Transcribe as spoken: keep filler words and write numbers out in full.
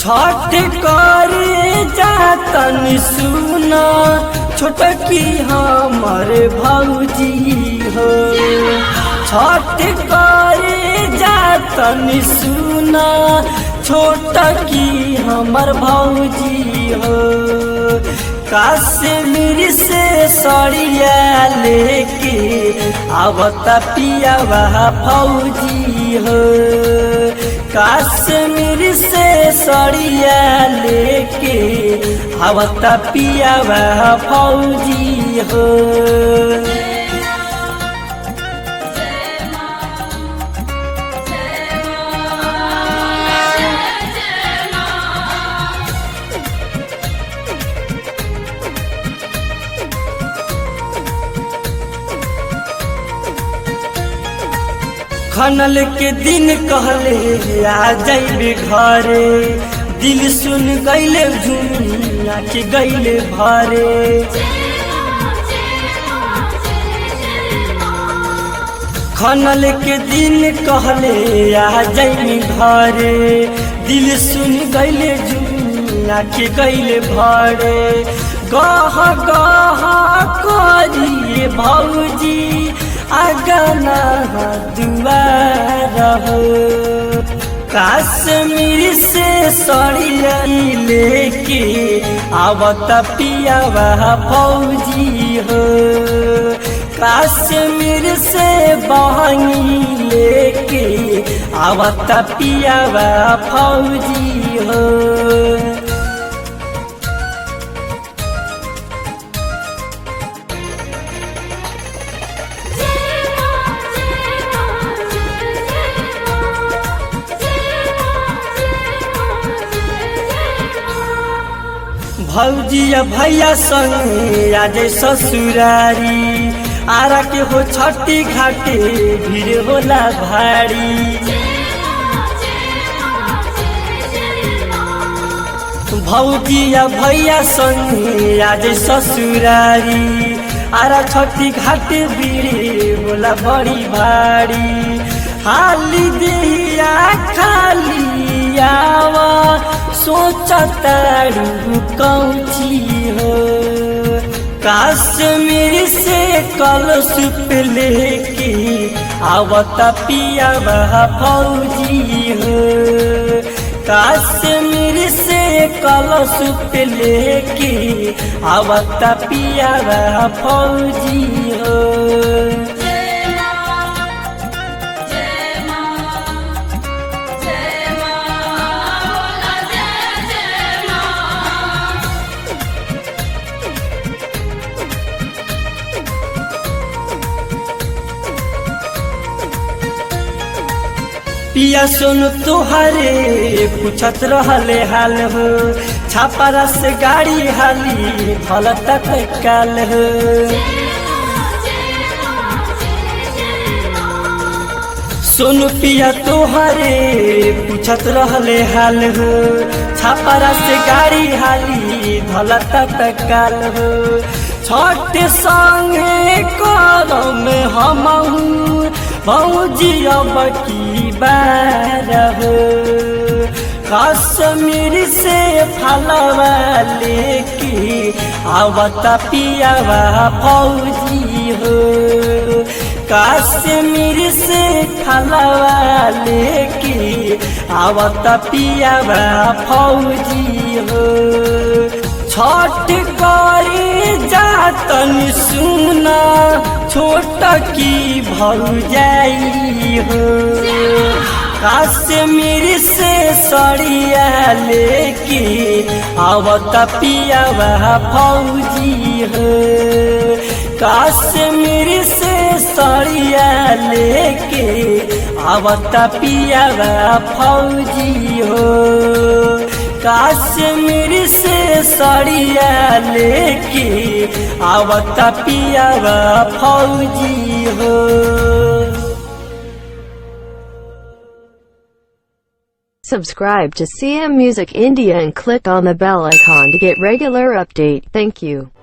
छठ करे जातन सुना छोटकी हमर भौजी हो। छठ करे जातन सुना छोटकी हमर भौजी हो। कश्मीर से सड़िया लेके आवता पियावा फौजी हो। कश्मीर से सड़िया लेके आवता पियावा फौजी हो। खनल के दिन कहले आ जाइबे घरे, दिल सुन गईले झुमिया के गईले भरे। खनल के दिन कहले आ जाइबे घरे, दिल सुन गईले झुमिया के गईले भरे। गह गह करिए भौजी आगना दुआर हो। कश्मीर से सड़िया लेके आवता पियावा फौजी हो। कश्मीर से बहनी लेके आवता पियावा फौजी हो। भौजिया भैया संग आज ससुरारी, आरा के हो छठी घाटे भीड़ होला भारी। भौजिया भैया संग आज ससुरारी, आरा छठी घाटे भीड़ होला बड़ी भारी। हाली दिया खाली आवा सोचतारू कौची हो। कश्मीर से कलशुप लेके आवता पियावा फौजी हो। कश्मीर से कलशुप लेके आवता पियावा फौजी हो। पिया सुन तुहरे पूछत रहले हाल हो। छापरा से गाड़ी हाली भल तक काल हो। सुन पिया तुहरे पूछत रहले हाल हो। छापरा से गाड़ी हाली भल तक काल हो। छठ संगे करम हमहू भौजी अब की बार हो। कश्मीर से फलवा लेके आवता पियावा फौजी हो। कश्मीर से फलवा लेके आवता पियावा फौजी हो। छठ करे जातन सुना छोटकी भौजाई हो। कश्मीर से सड़िया लेके आवता पियावा फौजी हो। कश्मीर से सड़िया लेके आवता पियावा फौजी हो। कश्मीर से सड़िया लेके आवता पियावा फौजी हो। Subscribe to C M Music India and click on the bell icon to get regular update. Thank you.